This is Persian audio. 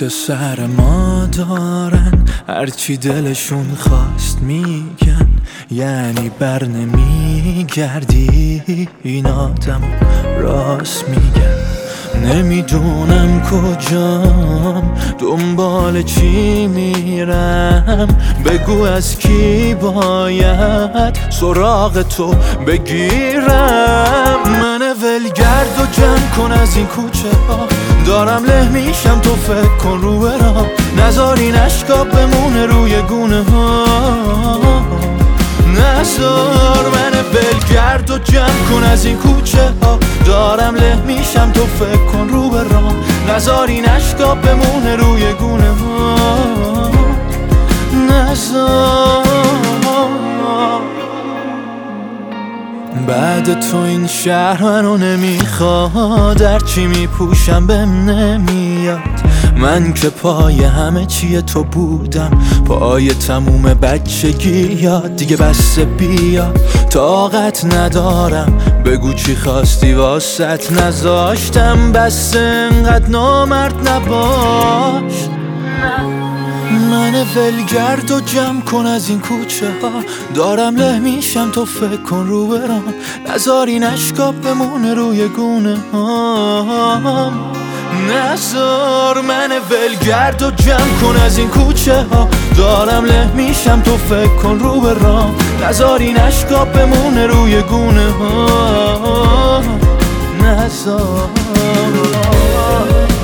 پشت سر ما دارن هرچی دلشون خواست میگن، یعنی بر نمیگردی، این آدم راست میگن. نمیدونم کجام، دنبال چی میرم، بگو از کی باید سراغ تو بگیرم. من ولگرد و جمع کن از این کوچه ها، دارم له میشم تو فکر کن رو برام، نذار این اشکا بمونه روی گونه ها، نذار. من ولگرد و جمع کن از این کوچه ها، دارم له میشم تو فکر کن رو برام، نذار این اشکا بمونه روی گونه ها، نذار. بعد تو این شهر منو نمیخواد، هرچی میپوشم بهم نمیاد. من که پای همه چیه تو بودم، پای تموم بچگی یاد. دیگه بسه بیا، طاقت ندارم، بگو چی خواستی واسط نذاشتم. بس انقدر نامرد نباش. من ولگرد و جمع کن از این کوچه ها، دارم له میشم تو فکر کن رو برام، نذار این اشکا بمونه روی گونه ها، نذار. من ولگرد و جمع کن از این کوچه ها، دارم له میشم تو فکر کن رو برام، نذار این اشکا بمونه روی گونه ها، نذار.